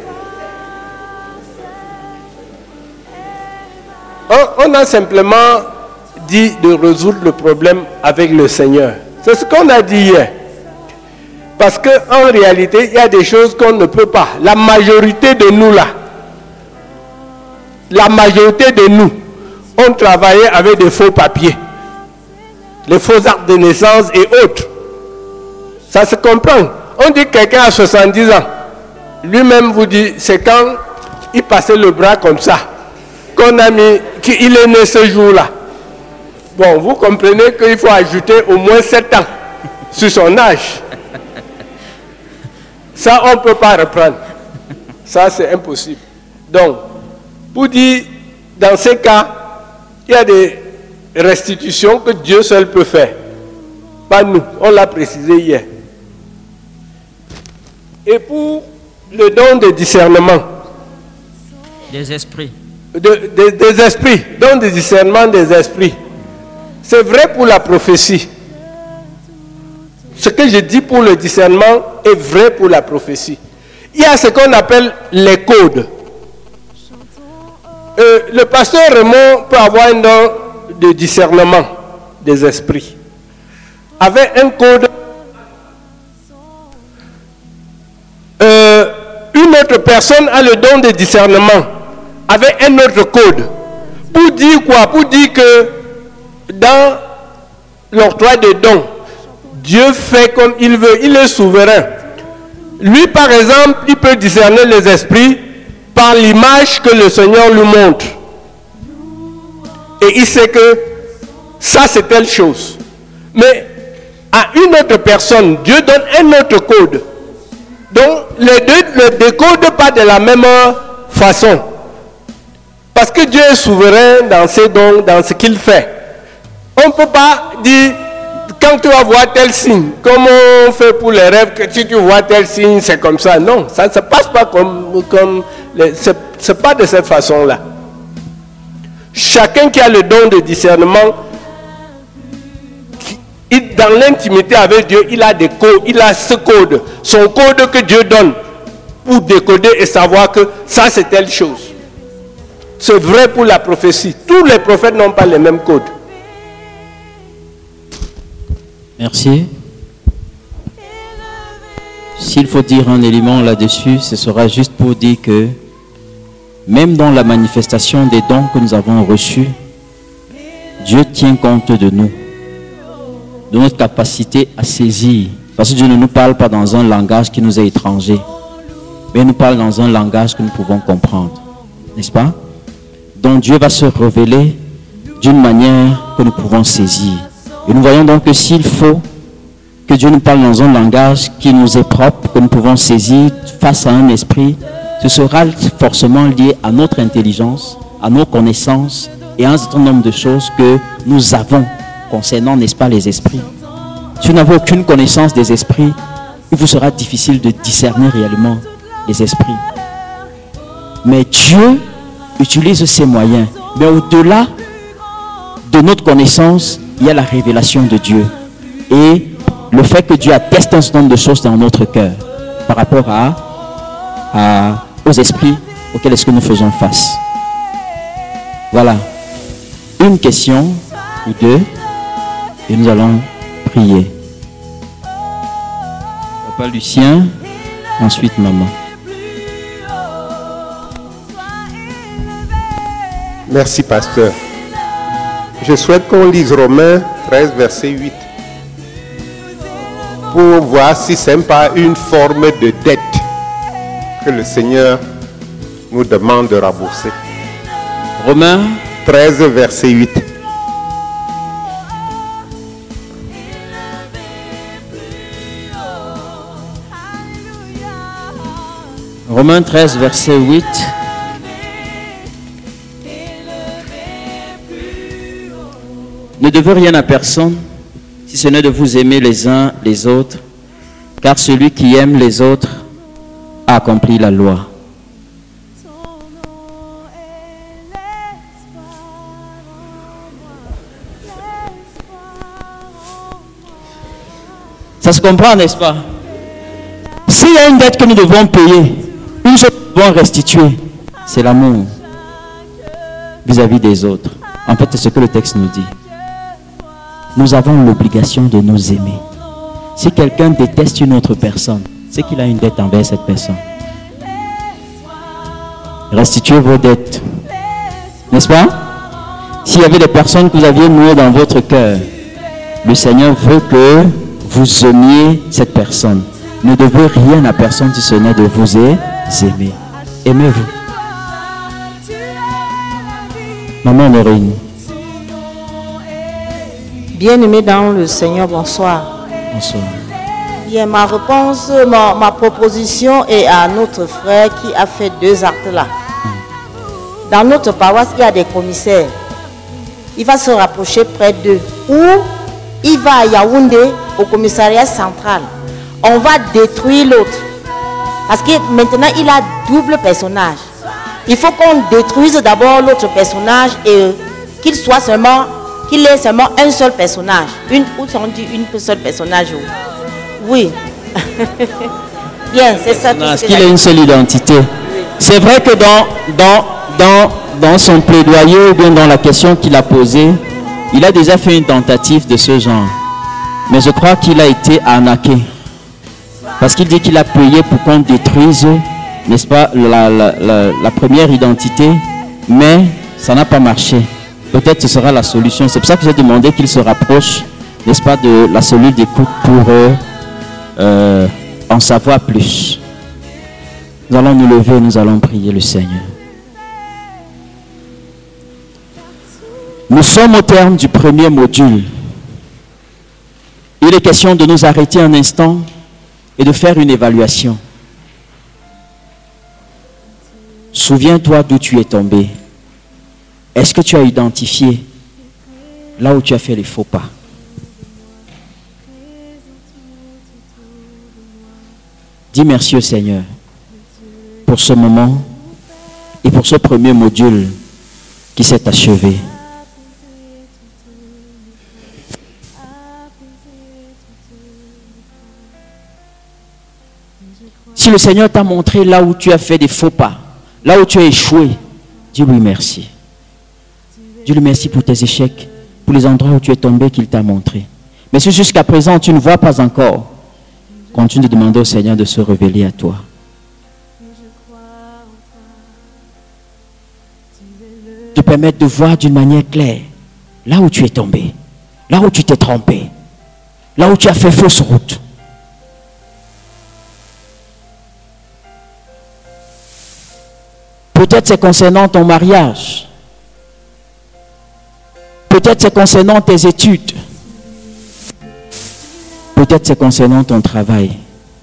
On a simplement dit de résoudre le problème avec le Seigneur. C'est ce qu'on a dit hier. Parce qu'en réalité, il y a des choses qu'on ne peut pas. La majorité de nous là, la majorité de nous, ont travaillé avec des faux papiers. Les faux actes de naissance et autres. Ça se comprend. On dit que quelqu'un a 70 ans. Lui-même vous dit, c'est quand il passait le bras comme ça, qu'on a mis, qu'il est né ce jour-là. Bon, vous comprenez qu'il faut ajouter au moins 7 ans sur son âge. Ça, on ne peut pas reprendre. Ça, c'est impossible. Donc, pour dire, dans ces cas, il y a des restitutions que Dieu seul peut faire. Pas nous, on l'a précisé hier. Et pour le don de discernement. Des esprits. Des esprits, don de discernement des esprits. C'est vrai pour la prophétie. Ce que je dis pour le discernement est vrai pour la prophétie. Il y a ce qu'on appelle les codes. Le pasteur Raymond peut avoir un don de discernement des esprits. Avec un code, une autre personne a le don de discernement avait un autre code. Pour dire quoi? Pour dire que dans l'octroi des dons, Dieu fait comme il veut, il est souverain. Lui, par exemple, il peut discerner les esprits par l'image que le Seigneur lui montre. Et il sait que ça, c'est telle chose. Mais à une autre personne, Dieu donne un autre code. Donc, les deux ne décodent pas de la même façon. Parce que Dieu est souverain dans ses dons, dans ce qu'il fait. On ne peut pas dire, quand tu vas voir tel signe, comme on fait pour les rêves, que si tu vois tel signe, c'est comme ça. Non, ça ne se passe pas comme c'est pas de cette façon-là. Chacun qui a le don de discernement, dans l'intimité avec Dieu, il a des codes, il a ce code, son code que Dieu donne pour décoder et savoir que ça c'est telle chose. C'est vrai pour la prophétie. Tous les prophètes n'ont pas les mêmes codes. Merci. S'il faut dire un élément là-dessus, ce sera juste pour dire que même dans la manifestation des dons que nous avons reçus, Dieu tient compte de nous, de notre capacité à saisir. Parce que Dieu ne nous parle pas dans un langage qui nous est étranger, mais il nous parle dans un langage que nous pouvons comprendre. N'est-ce pas? Donc Dieu va se révéler d'une manière que nous pouvons saisir. Et nous voyons donc que s'il faut que Dieu nous parle dans un langage qui nous est propre, que nous pouvons saisir face à un esprit, ce sera forcément lié à notre intelligence, à nos connaissances et à un certain nombre de choses que nous avons concernant, n'est-ce pas, les esprits. Si vous n'avez aucune connaissance des esprits, il vous sera difficile de discerner réellement les esprits. Mais Dieu utilise ces moyens. Mais au-delà de notre connaissance, il y a la révélation de Dieu. Et le fait que Dieu atteste un certain nombre de choses dans notre cœur par rapport aux esprits auxquels est-ce que nous faisons face. Voilà. Une question ou deux et nous allons prier. Papa Lucien, ensuite maman. Merci, pasteur. Je souhaite qu'on lise Romains 13, verset 8. Pour voir si ce n'est pas une forme de dette que le Seigneur nous demande de rembourser. Romains 13, verset 8. Romains 13, verset 8. Ne devez rien à personne, si ce n'est de vous aimer les uns les autres, car celui qui aime les autres a accompli la loi. Ça se comprend, n'est-ce pas? S'il y a une dette que nous devons payer, une chose que nous devons restituer, c'est l'amour vis-à-vis des autres. En fait, c'est ce que le texte nous dit. Nous avons l'obligation de nous aimer. Si quelqu'un déteste une autre personne, c'est qu'il a une dette envers cette personne. Restituez vos dettes. N'est-ce pas? S'il y avait des personnes que vous aviez nouées dans votre cœur, le Seigneur veut que vous aimiez cette personne. Ne devez rien à personne si ce n'est de vous aimer. Aimez-vous. Maman Norine. Bien-aimé dans le Seigneur, bonsoir. Bonsoir. Bien, ma réponse, ma proposition est à notre frère qui a fait 2 actes là. Dans notre paroisse, il y a des commissaires. Il va se rapprocher près d'eux. Ou il va à Yaoundé, au commissariat central. On va détruire l'autre. Parce que maintenant, il a double personnage. Il faut qu'on détruise d'abord l'autre personnage et qu'il soit seulement... qu'il ait seulement un seul personnage. Ou on dit une seule personnage. Oui. Bien, c'est ça. Parce qu'il a une seule identité. C'est vrai que dans son plaidoyer ou bien dans la question qu'il a posée, il a déjà fait une tentative de ce genre. Mais je crois qu'il a été arnaqué. Parce qu'il dit qu'il a payé pour qu'on détruise, n'est-ce pas, la première identité mais ça n'a pas marché. Peut-être ce sera la solution. C'est pour ça que j'ai demandé qu'il se rapproche, n'est-ce pas, de la cellule d'écoute pour en savoir plus. Nous allons nous lever et nous allons prier le Seigneur. Nous sommes au terme du premier module. Il est question de nous arrêter un instant et de faire une évaluation. Souviens-toi d'où tu es tombé. Est-ce que tu as identifié là où tu as fait les faux pas? Dis merci au Seigneur pour ce moment et pour ce premier module qui s'est achevé. Si le Seigneur t'a montré là où tu as fait des faux pas, là où tu as échoué, dis-lui merci. Dis-lui merci pour tes échecs, pour les endroits où tu es tombé qu'il t'a montré. Mais si jusqu'à présent tu ne vois pas encore, continue de demander au Seigneur de se révéler à toi. Te permettre de voir d'une manière claire là où tu es tombé, là où tu t'es trompé, là où tu as fait fausse route. Peut-être c'est concernant ton mariage. Peut-être c'est concernant tes études. Peut-être c'est concernant ton travail.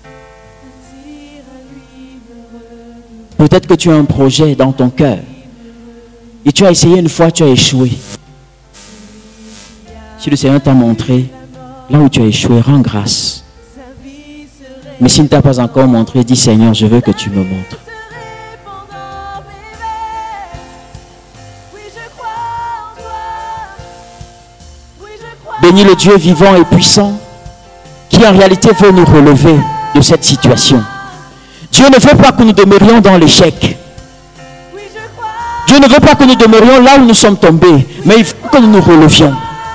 Peut-être que tu as un projet dans ton cœur. Et tu as essayé une fois, tu as échoué. Si le Seigneur t'a montré là où tu as échoué, rends grâce. Mais s'il ne t'a pas encore montré, dis Seigneur, je veux que tu me montres. Bénis le Dieu vivant et puissant qui en réalité veut nous relever de cette situation. Dieu ne veut pas que nous demeurions dans l'échec. Dieu ne veut pas que nous demeurions là où nous sommes tombés, mais il faut que nous nous relevions.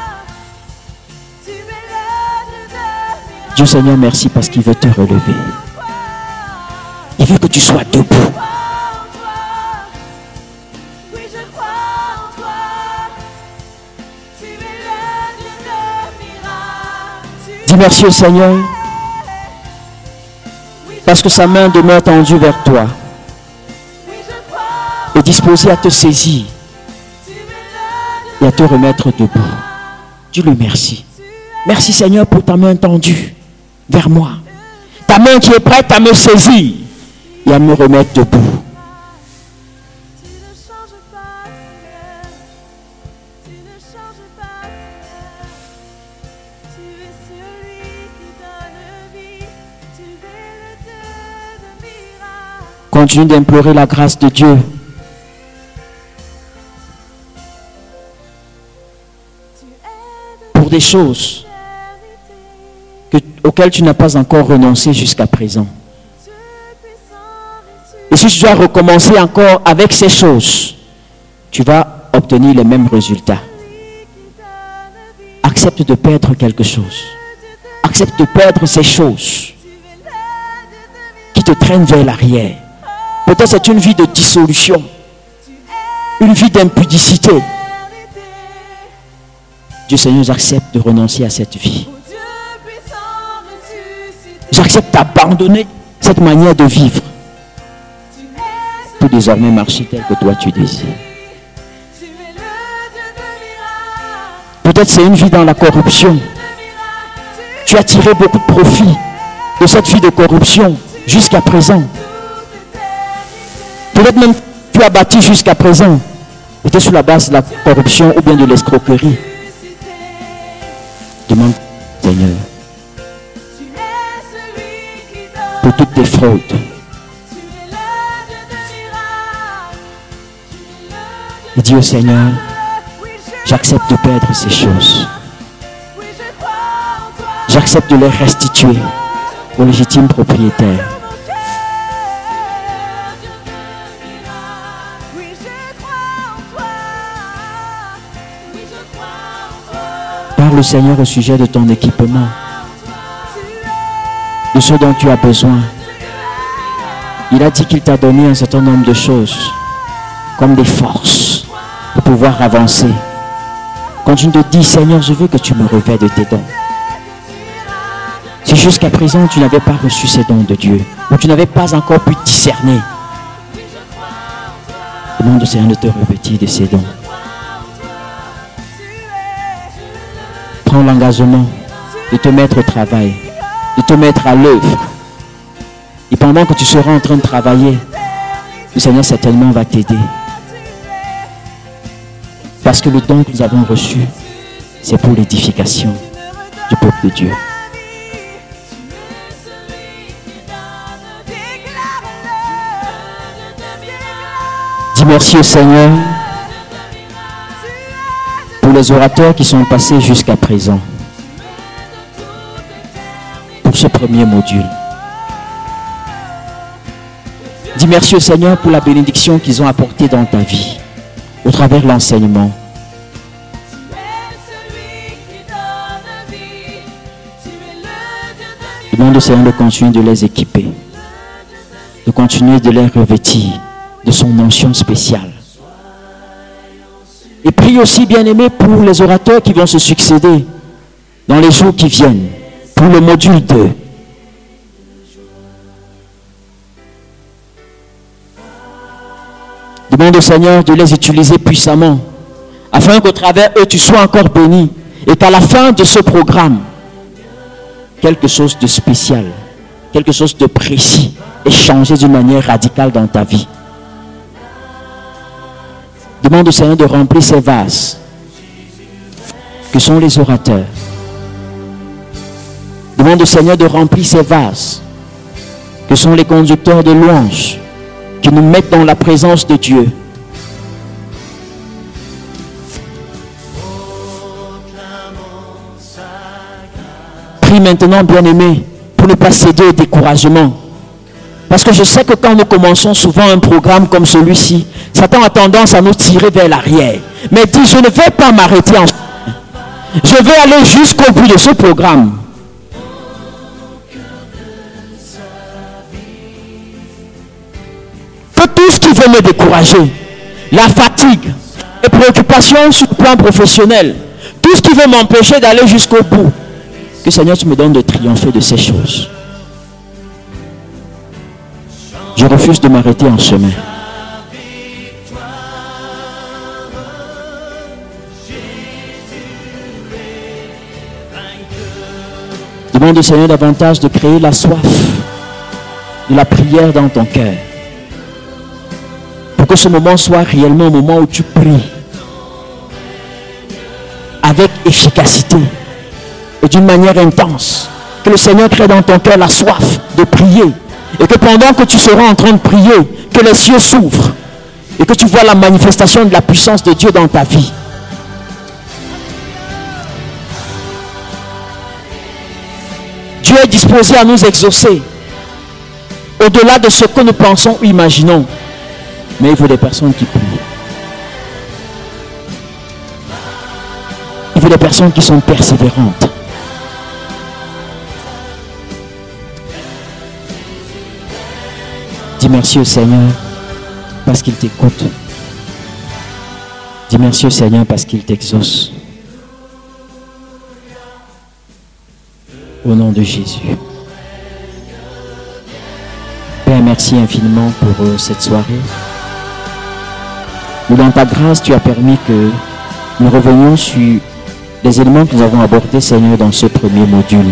Dieu Seigneur, merci parce qu'il veut te relever. Il veut que tu sois debout. Dis merci au Seigneur parce que sa main demeure tendue vers toi et disposée à te saisir et à te remettre debout. Dis-lui merci. Merci Seigneur pour ta main tendue vers moi. Ta main qui est prête à me saisir et à me remettre debout. Continue d'implorer la grâce de Dieu. Pour des choses auxquelles tu n'as pas encore renoncé jusqu'à présent. Et si tu dois recommencer encore avec ces choses, tu vas obtenir les mêmes résultats. Accepte de perdre quelque chose. Accepte de perdre ces choses qui te traînent vers l'arrière. Peut-être c'est une vie de dissolution, une vie d'impudicité. Dieu Seigneur, j'accepte de renoncer à cette vie. J'accepte d'abandonner cette manière de vivre pour désormais marcher tel que toi tu désires. Peut-être c'est une vie dans la corruption. Tu as tiré beaucoup de profit de cette vie de corruption jusqu'à présent. Peut-être même tu as bâti jusqu'à présent était sur la base de la corruption ou bien de l'escroquerie. Demande Seigneur pour toutes tes fraudes. Et dis au Seigneur, j'accepte de perdre ces choses. J'accepte de les restituer aux légitimes propriétaires. Parle Seigneur au sujet de ton équipement, de ce dont tu as besoin. Il a dit qu'il t'a donné un certain nombre de choses. comme des forces pour pouvoir avancer. Continue de dire, Seigneur, je veux que tu me revêtes de tes dons. Si jusqu'à présent tu n'avais pas reçu ces dons de Dieu, ou tu n'avais pas encore pu discerner, demande au Seigneur de te revêtir de ces dons. Prends l'engagement de te mettre au travail, de te mettre à l'œuvre. Et pendant que tu seras en train de travailler, le Seigneur certainement va t'aider. Parce que le don que nous avons reçu, c'est pour l'édification du peuple de Dieu. Dis merci au Seigneur pour les orateurs qui sont passés jusqu'à présent. Pour ce premier module. Dis merci au Seigneur pour la bénédiction qu'ils ont apportée dans ta vie, au travers de l'enseignement. Demande au Seigneur de continuer de les équiper, de continuer de les revêtir de son onction spéciale. Et prie aussi, bien-aimé, pour les orateurs qui vont se succéder dans les jours qui viennent, pour le module 2. Demande au Seigneur de les utiliser puissamment, afin qu'au travers eux, tu sois encore béni, et qu'à la fin de ce programme, quelque chose de spécial, quelque chose de précis, est changé d'une manière radicale dans ta vie. Demande au Seigneur de remplir ces vases, que sont les orateurs. Demande au Seigneur de remplir ces vases, que sont les conducteurs de louanges, qui nous mettent dans la présence de Dieu. Prie maintenant, bien-aimé, pour ne pas céder au découragement. Parce que je sais que quand nous commençons souvent un programme comme celui-ci, Satan a tendance à nous tirer vers l'arrière. Mais dis, je ne vais pas m'arrêter en... Je vais aller jusqu'au bout de ce programme. Que tout ce qui veut me décourager, la fatigue, les préoccupations sur le plan professionnel, tout ce qui veut m'empêcher d'aller jusqu'au bout, que Seigneur, tu me donnes de triompher de ces choses. Je refuse de m'arrêter en chemin. Demande au Seigneur davantage de créer la soif de la prière dans ton cœur. Pour que ce moment soit réellement un moment où tu pries avec efficacité et d'une manière intense. Que le Seigneur crée dans ton cœur la soif de prier. Et que pendant que tu seras en train de prier, que les cieux s'ouvrent et que tu vois la manifestation de la puissance de Dieu dans ta vie. Dieu est disposé à nous exaucer au-delà de ce que nous pensons ou imaginons. Mais il faut des personnes qui prient. Il faut des personnes qui sont persévérantes. Dis merci au Seigneur parce qu'il t'écoute. Dis merci au Seigneur parce qu'il t'exauce. Au nom de Jésus. Père, merci infiniment pour cette soirée. Où dans ta grâce, tu as permis que nous revenions sur les éléments que nous avons abordés, Seigneur, dans ce premier module.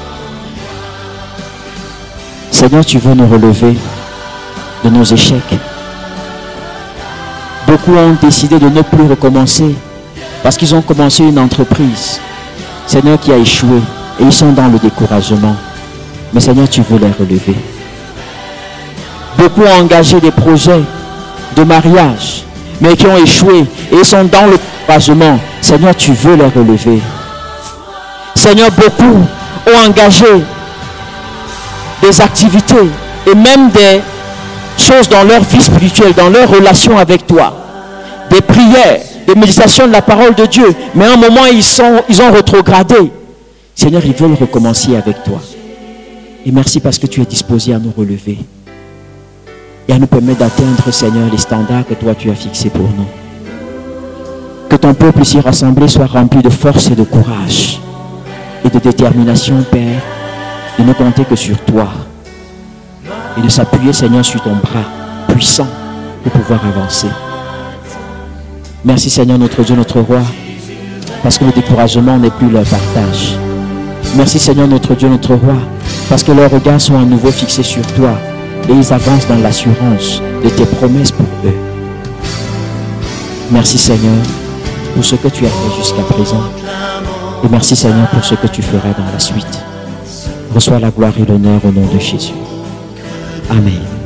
Seigneur, tu veux nous relever de nos échecs. Beaucoup ont décidé de ne plus recommencer parce qu'ils ont commencé une entreprise, Seigneur, qui a échoué et ils sont dans le découragement. Mais Seigneur, tu veux les relever. Beaucoup ont engagé des projets de mariage, mais qui ont échoué et ils sont dans le découragement. Seigneur, tu veux les relever. Seigneur, beaucoup ont engagé des activités et même des choses dans leur vie spirituelle, dans leur relation avec toi. Des prières, des méditations de la parole de Dieu. Mais à un moment, ils ont rétrogradé. Seigneur, ils veulent recommencer avec toi. Et merci parce que tu es disposé à nous relever. et à nous permettre d'atteindre, Seigneur, les standards que toi tu as fixés pour nous. Que ton peuple ici rassemblé soit rempli de force et de courage et de détermination, Père, de ne compter que sur toi et de s'appuyer, Seigneur, sur ton bras puissant pour pouvoir avancer. Merci, Seigneur, notre Dieu, notre roi, parce que le découragement n'est plus leur partage. Merci, Seigneur, notre Dieu, notre roi, parce que leurs regards sont à nouveau fixés sur toi et ils avancent dans l'assurance de tes promesses pour eux. Merci, Seigneur, pour ce que tu as fait jusqu'à présent. Et merci, Seigneur, pour ce que tu feras dans la suite. Reçois la gloire et l'honneur au nom de Jésus. Amen.